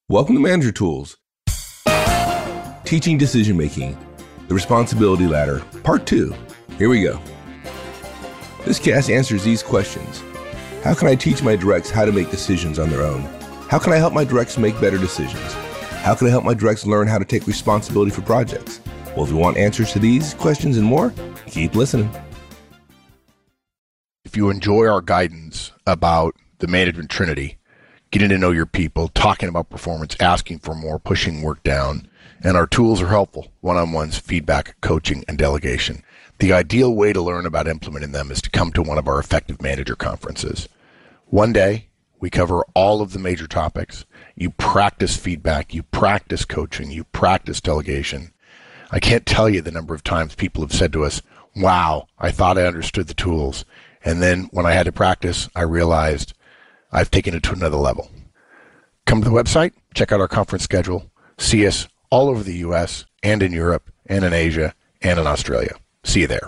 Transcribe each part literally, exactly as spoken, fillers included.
Welcome to Manager Tools. Teaching Decision Making, the Responsibility Ladder, Part two. Here we go. This cast answers these questions. How can I teach my directs how to make decisions on their own? How can I help my directs make better decisions? How can I help my directs learn how to take responsibility for projects? Well, if you want answers to these questions and more, keep listening. If you enjoy our guidance about the management trinity, getting to know your people, talking about performance, asking for more, pushing work down, and our tools are helpful, one-on-ones, feedback, coaching, and delegation. The ideal way to learn about implementing them is to come to one of our effective manager conferences. One day, we cover all of the major topics. You practice feedback, you practice coaching, you practice delegation. I can't tell you the number of times people have said to us, wow, I thought I understood the tools. And then when I had to practice, I realized I've taken it to another level. Come to the website, check out our conference schedule, see us all over the U S and in Europe and in Asia and in Australia. See you there.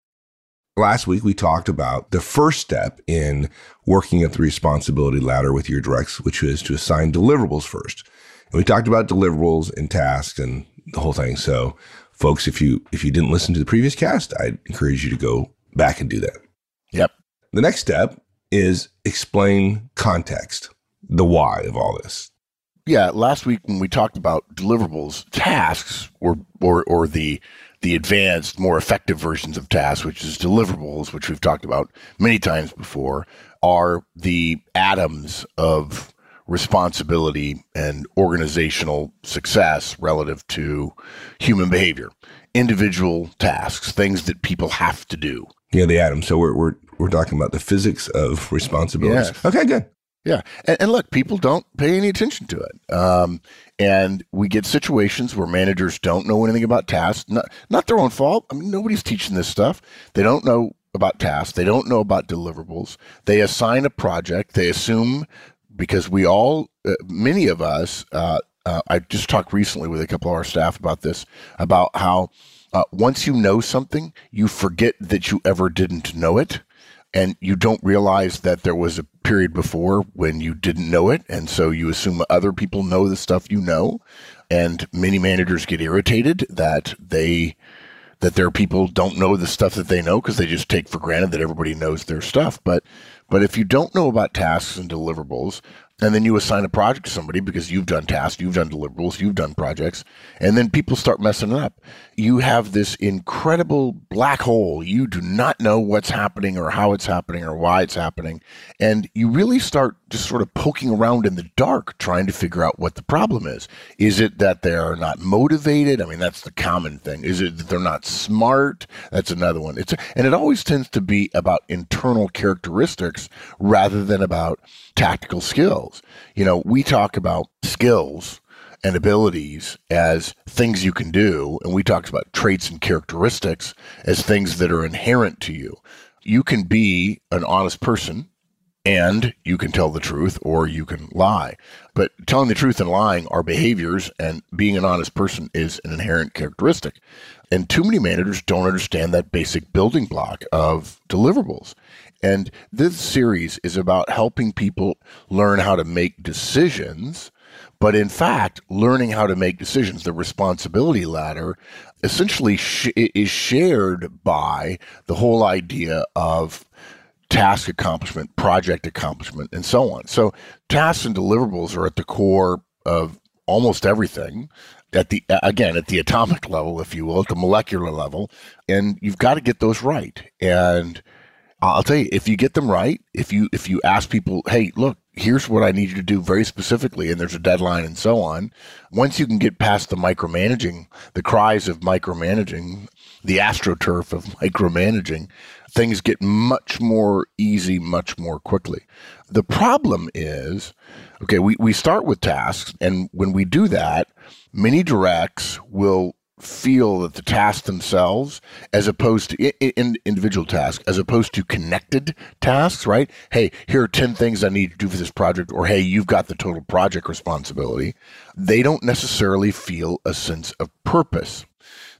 Last week, we talked about the first step in working up the responsibility ladder with your directs, which is to assign deliverables first. And we talked about deliverables and tasks and the whole thing. So folks, if you if you didn't listen to the previous cast, I'd encourage you to go back and do that. Yep. The next step is explain context, the why of all this. Yeah, last week when we talked about deliverables, tasks or or or the the advanced, more effective versions of tasks, which is deliverables, which we've talked about many times before, are the atoms of responsibility and organizational success relative to human behavior. Individual tasks, things that people have to do. Yeah, the atoms. So we're we're we're talking about the physics of responsibilities. Yes. Okay, good. Yeah. And, and look, people don't pay any attention to it. Um, and we get situations where managers don't know anything about tasks, not, not their own fault. I mean, nobody's teaching this stuff. They don't know about tasks. They don't know about deliverables. They assign a project. They assume, because we all, uh, many of us, uh, uh, I just talked recently with a couple of our staff about this, about how uh, once you know something, you forget that you ever didn't know it. And you don't realize that there was a period before when you didn't know it. And so you assume other people know the stuff you know. And many managers get irritated that they that their people don't know the stuff that they know because they just take for granted that everybody knows their stuff. But but if you don't know about tasks and deliverables, and then you assign a project to somebody because you've done tasks, you've done deliverables, you've done projects, and then people start messing it up. You have this incredible black hole. You do not know what's happening or how it's happening or why it's happening. And you really start just sort of poking around in the dark trying to figure out what the problem is. Is it that they're not motivated? I mean, that's the common thing. Is it that they're not smart? That's another one. It's and it always tends to be about internal characteristics rather than about tactical skills. You know, we talk about skills and abilities as things you can do, and we talk about traits and characteristics as things that are inherent to you. You can be an honest person and you can tell the truth or you can lie. But telling the truth and lying are behaviors, and being an honest person is an inherent characteristic. And too many managers don't understand that basic building block of deliverables. And this series is about helping people learn how to make decisions, but in fact, learning how to make decisions, the responsibility ladder, essentially sh- is shared by the whole idea of task accomplishment, project accomplishment, and so on. So tasks and deliverables are at the core of almost everything. At the again, at the atomic level, if you will, at the molecular level, and you've got to get those right. And I'll tell you, if you get them right, if you if you ask people, hey, look, here's what I need you to do very specifically, and there's a deadline and so on, once you can get past the micromanaging, the cries of micromanaging, the astroturf of micromanaging, things get much more easy, much more quickly. The problem is, okay, we, we start with tasks, and when we do that, many directs will feel that the tasks themselves, as opposed to in, in individual tasks, as opposed to connected tasks, right? Hey, here are ten things I need to do for this project, or hey, you've got the total project responsibility. They don't necessarily feel a sense of purpose.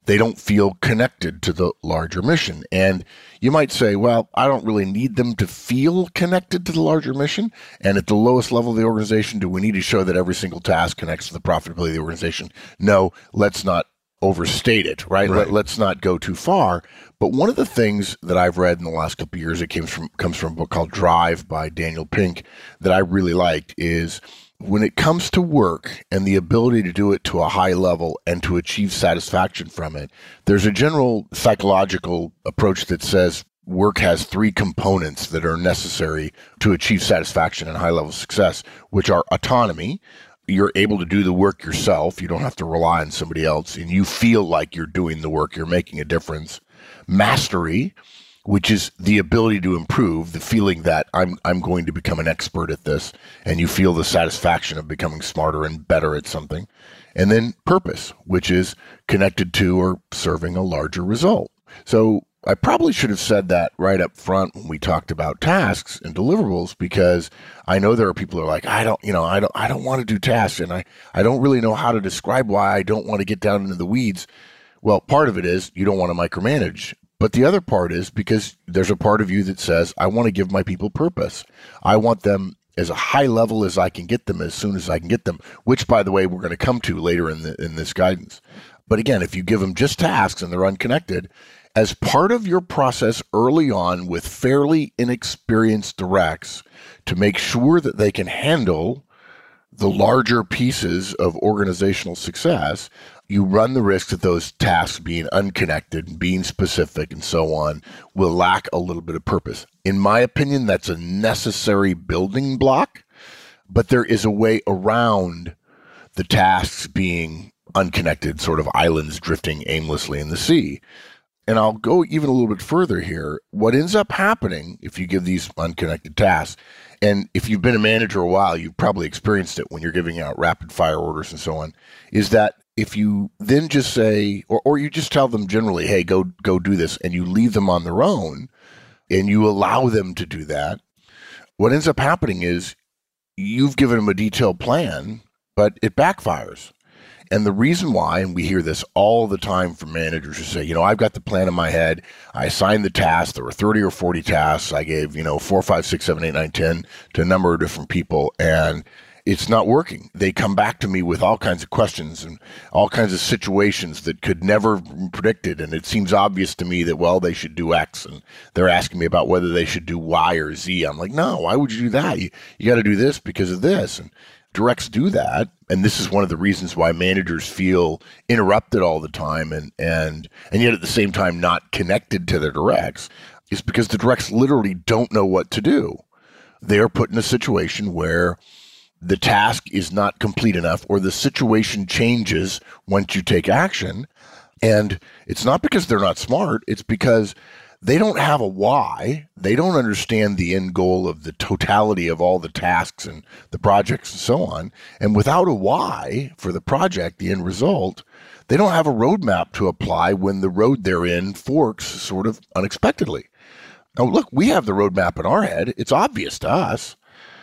they don't feel connected to the larger mission. And you might say, well, I don't really need them to feel connected to the larger mission. And at the lowest level of the organization, do we need to show that every single task connects to the profitability of the organization? No, let's not overstate it, right? Right. Let, let's not go too far. But one of the things that I've read in the last couple of years, it comes from, comes from a book called Drive by Daniel Pink that I really liked, is when it comes to work and the ability to do it to a high level and to achieve satisfaction from it, there's a general psychological approach that says work has three components that are necessary to achieve satisfaction and high level success, which are autonomy. You're able to do the work yourself. You don't have to rely on somebody else, and you feel like you're doing the work. You're making a difference. Mastery, which is the ability to improve, the feeling that I'm I'm going to become an expert at this, and you feel the satisfaction of becoming smarter and better at something. And then purpose, which is connected to or serving a larger result. So I probably should have said that right up front when we talked about tasks and deliverables, because I know there are people who are like, I don't, you know, I don't, I don't want to do tasks, and I, I don't really know how to describe why I don't want to get down into the weeds. Well, part of it is you don't want to micromanage. But the other part is because there's a part of you that says, I want to give my people purpose. I want them as a high level as I can get them as soon as I can get them, which, by the way, we're going to come to later in the, in this guidance. But again, if you give them just tasks and they're unconnected, as part of your process early on with fairly inexperienced directs to make sure that they can handle the larger pieces of organizational success, you run the risk that those tasks being unconnected, being specific, and so on, will lack a little bit of purpose. In my opinion, that's a necessary building block, but there is a way around the tasks being unconnected, sort of islands drifting aimlessly in the sea. And I'll go even a little bit further here. What ends up happening if you give these unconnected tasks, and if you've been a manager a while, you've probably experienced it when you're giving out rapid fire orders and so on, is that if you then just say, or, or you just tell them generally, hey, go go do this, and you leave them on their own, and you allow them to do that, what ends up happening is you've given them a detailed plan, but it backfires. And the reason why, and we hear this all the time from managers who say, you know, I've got the plan in my head. I assigned the tasks. There were thirty or forty tasks. I gave, you know, four, five, six, seven, eight, nine, ten to a number of different people, and it's not working. They come back to me with all kinds of questions and all kinds of situations that could never have been predicted. And it seems obvious to me that, well, they should do X. And they're asking me about whether they should do Y or Z. I'm like, no, why would you do that? You, you got to do this because of this. And directs do that. And this is one of the reasons why managers feel interrupted all the time and, and, and yet at the same time not connected to their directs, is because the directs literally don't know what to do. They're put in a situation where the task is not complete enough, or the situation changes once you take action. And it's not because they're not smart. It's because they don't have a why. They don't understand the end goal of the totality of all the tasks and the projects and so on. And without a why for the project, the end result, they don't have a roadmap to apply when the road they're in forks sort of unexpectedly. Now, look, we have the roadmap in our head. It's obvious to us.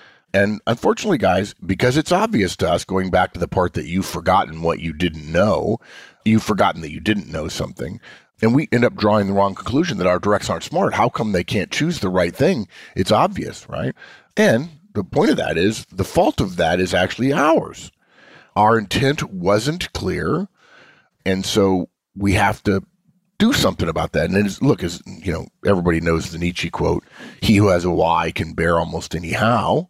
And unfortunately, guys, because it's obvious to us, going back to the part that you've forgotten what you didn't know, you've forgotten that you didn't know something, and we end up drawing the wrong conclusion that our directs aren't smart. How come they can't choose the right thing? It's obvious, right? And the point of that is the fault of that is actually ours. Our intent wasn't clear, and so we have to do something about that. And it's, look, as you know, everybody knows the Nietzsche quote, "He who has a why can bear almost any how."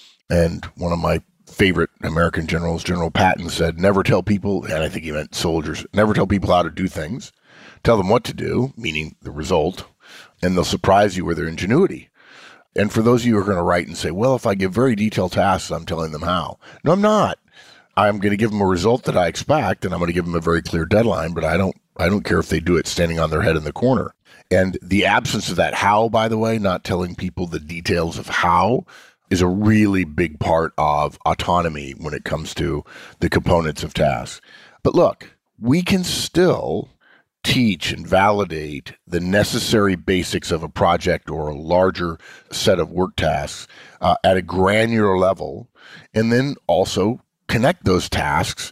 And one of my favorite American generals, General Patton, said, never tell people, and I think he meant soldiers, never tell people how to do things. Tell them what to do, meaning the result, and they'll surprise you with their ingenuity. And for those of you who are going to write and say, well, if I give very detailed tasks, I'm telling them how. No, I'm not. I'm going to give them a result that I expect, and I'm going to give them a very clear deadline, but I don't I don't care if they do it standing on their head in the corner. And the absence of that how, by the way, not telling people the details of how, is a really big part of autonomy when it comes to the components of tasks. But look, we can still teach and validate the necessary basics of a project or a larger set of work tasks uh, at a granular level, and then also connect those tasks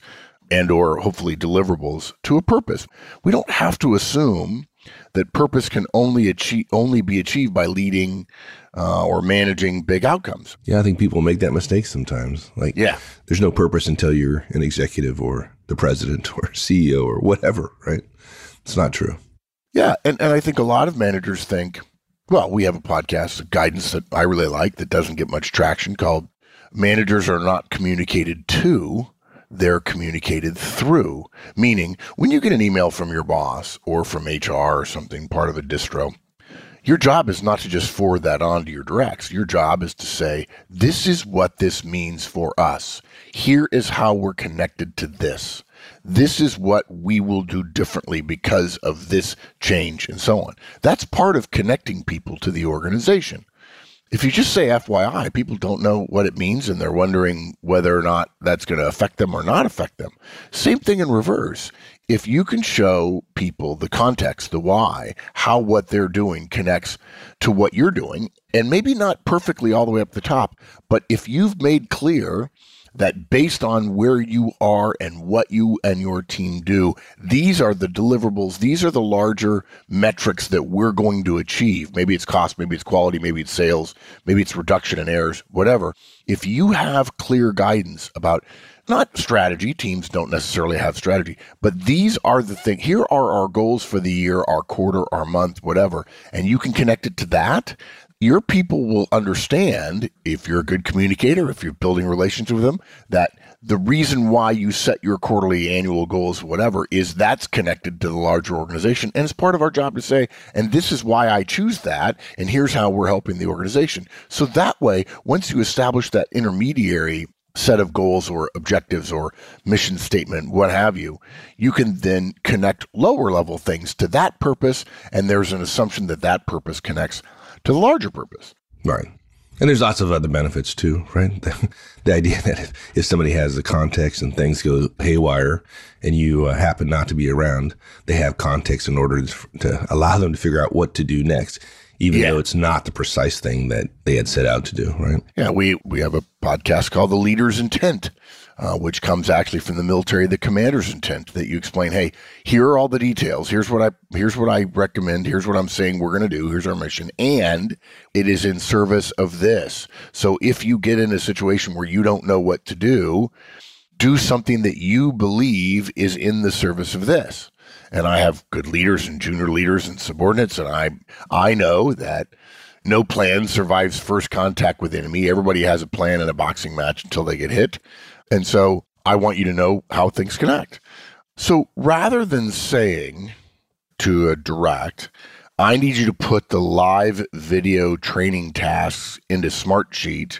and or hopefully deliverables to a purpose. We don't have to assume that purpose can only achieve, only be achieved by leading uh, or managing big outcomes. Yeah, I think people make that mistake sometimes. Like, yeah. there's no purpose until you're an executive or the president or C E O or whatever, right? It's not true. Yeah, and, and I think a lot of managers think, well, we have a podcast, a guidance that I really like that doesn't get much traction called Managers Are Not Communicated To, They're Communicated Through. Meaning, when you get an email from your boss or from H R or something, part of a distro, your job is not to just forward that on to your directs. Your job is to say, this is what this means for us. Here is how we're connected to this. This is what we will do differently because of this change and so on. That's part of connecting people to the organization. If you just say F Y I, people don't know what it means and they're wondering whether or not that's going to affect them or not affect them. Same thing in reverse. If you can show people the context, the why, how what they're doing connects to what you're doing, and maybe not perfectly all the way up the top, but if you've made clear that based on where you are and what you and your team do, these are the deliverables, these are the larger metrics that we're going to achieve. Maybe it's cost, maybe it's quality, maybe it's sales, maybe it's reduction in errors, whatever. If you have clear guidance about not strategy, teams don't necessarily have strategy, but these are the things, here are our goals for the year, our quarter, our month, whatever, and you can connect it to that, your people will understand, if you're a good communicator, if you're building relationships with them, that the reason why you set your quarterly, annual goals, whatever, is that's connected to the larger organization. And it's part of our job to say, and this is why I choose that, and here's how we're helping the organization. So that way, once you establish that intermediary set of goals or objectives or mission statement, what have you, you can then connect lower level things to that purpose, and there's an assumption that that purpose connects to the larger purpose. Right. And there's lots of other benefits too, right? The, the idea that if, if somebody has the context and things go haywire and you uh, happen not to be around, they have context in order to, to allow them to figure out what to do next, even yeah. though it's not the precise thing that they had set out to do, right? Yeah, we, we have a podcast called The Leader's Intent, uh, which comes actually from the military, the commander's intent, that you explain, hey, here are all the details. Here's what I here's what I recommend. Here's what I'm saying we're going to do. Here's our mission. And it is in service of this. So if you get in a situation where you don't know what to do, do something that you believe is in the service of this. And I have good leaders and junior leaders and subordinates, and I I know that no plan survives first contact with enemy. Everybody has a plan in a boxing match until they get hit. And so I want you to know how things connect. So rather than saying to a direct, I need you to put the live video training tasks into Smartsheet,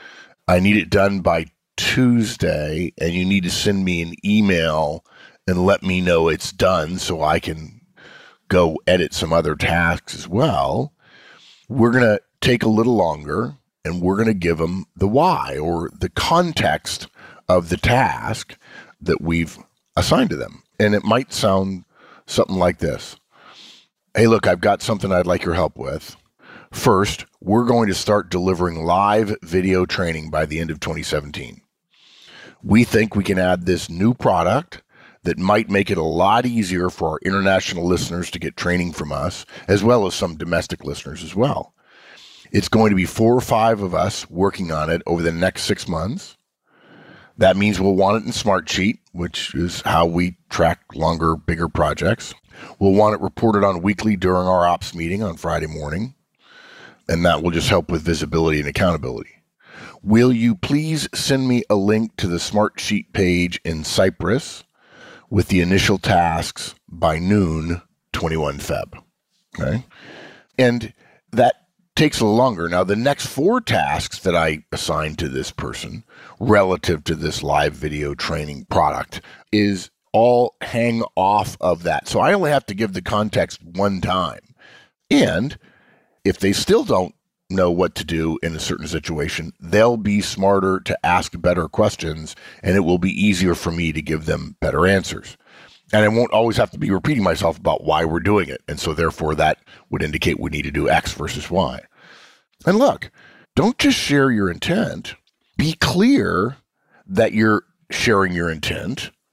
I need it done by Tuesday, and you need to send me an email and let me know it's done so I can go edit some other tasks as well, we're going to take a little longer and we're going to give them the why or the context of the task that we've assigned to them. And it might sound something like this. Hey, look, I've got something I'd like your help with. First, we're going to start delivering live video training by the end of twenty seventeen. We think we can add this new product that might make it a lot easier for our international listeners to get training from us, as well as some domestic listeners as well. It's going to be four or five of us working on it over the next six months. That means we'll want it in Smartsheet, which is how we track longer, bigger projects. We'll want it reported on weekly during our ops meeting on Friday morning, and that will just help with visibility and accountability. Will you please send me a link to the Smartsheet page in Cypress with the initial tasks by noon, twenty-first of February. Okay? And that takes a little longer. Now, the next four tasks that I assign to this person relative to this live video training product is all hang off of that. So I only have to give the context one time. And if they still don't know what to do in a certain situation, they'll be smarter to ask better questions, and it will be easier for me to give them better answers. And I won't always have to be repeating myself about why we're doing it. And so therefore that would indicate we need to do X versus Y. And look, don't just share your intent. Be clear that you're sharing your intent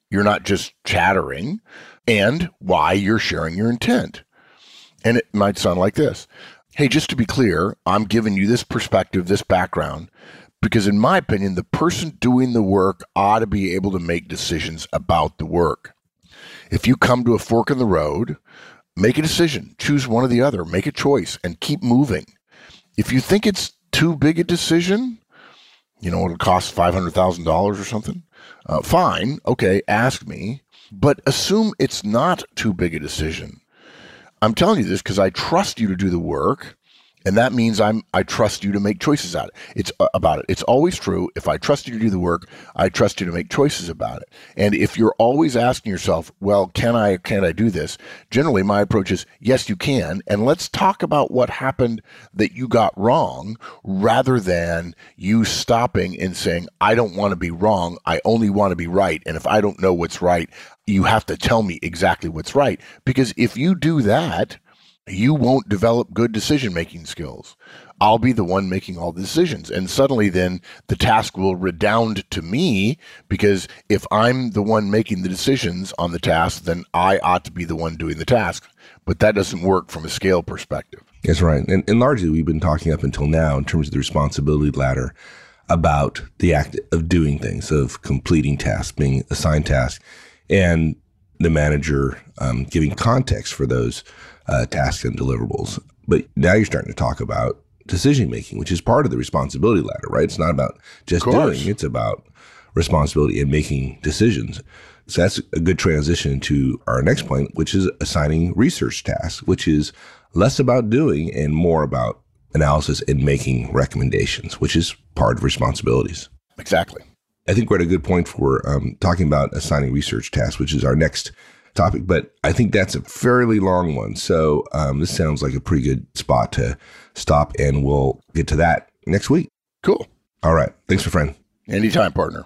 you're not just chattering, and why you're sharing your intent. And it might sound like this. Hey, just to be clear, I'm giving you this perspective, this background, because in my opinion, the person doing the work ought to be able to make decisions about the work. If you come to a fork in the road, make a decision, choose one or the other, make a choice, and keep moving. If you think it's too big a decision, you know, it'll cost five hundred thousand dollars or something, uh, fine, okay, ask me, but assume it's not too big a decision. I'm telling you this because I trust you to do the work, and that means I'm I trust you to make choices out of it. It's uh, about it. It's always true. If I trust you to do the work, I trust you to make choices about it. And if you're always asking yourself, well, can I, can I do this? Generally, my approach is, yes, you can. And let's talk about what happened that you got wrong, rather than you stopping and saying, I don't want to be wrong. I only want to be right. And if I don't know what's right, you have to tell me exactly what's right. Because if you do that, you won't develop good decision-making skills. I'll be the one making all the decisions. And suddenly then the task will redound to me, because if I'm the one making the decisions on the task, then I ought to be the one doing the task. But that doesn't work from a scale perspective. That's right. And, and largely we've been talking up until now in terms of the responsibility ladder about the act of doing things, of completing tasks, being assigned tasks, and the manager um, giving context for those Uh, tasks and deliverables. But now you're starting to talk about decision making, which is part of the responsibility ladder, right? It's not about just doing, it's about responsibility and making decisions. So that's a good transition to our next point, which is assigning research tasks, which is less about doing and more about analysis and making recommendations, which is part of responsibilities. Exactly. I think we're at a good point for um, talking about assigning research tasks, which is our next topic, but I think that's a fairly long one. So um, this sounds like a pretty good spot to stop, and we'll get to that next week. Cool. All right. Thanks, my friend. Anytime, partner.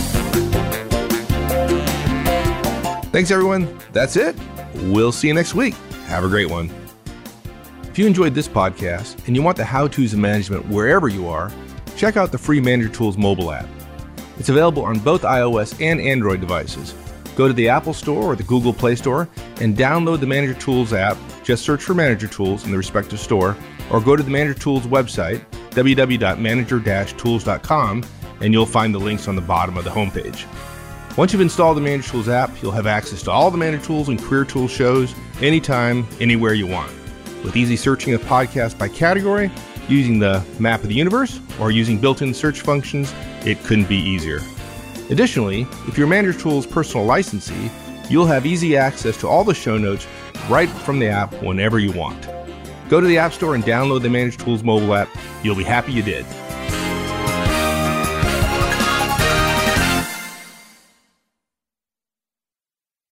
Thanks, everyone. That's it. We'll see you next week. Have a great one. If you enjoyed this podcast and you want the how-tos of management wherever you are, check out the free Manager Tools mobile app. It's available on both iOS and Android devices. Go to the Apple Store or the Google Play Store and download the Manager Tools app. Just search for Manager Tools in the respective store, or go to the Manager Tools website, w w w dot manager dash tools dot com, and you'll find the links on the bottom of the homepage. Once you've installed the Manager Tools app, you'll have access to all the Manager Tools and Career Tools shows anytime, anywhere you want. With easy searching of podcasts by category, using the map of the universe, or using built-in search functions, it couldn't be easier. Additionally, if you're Manager Tools personal licensee, you'll have easy access to all the show notes right from the app whenever you want. Go to the App Store and download the Manager Tools mobile app. You'll be happy you did.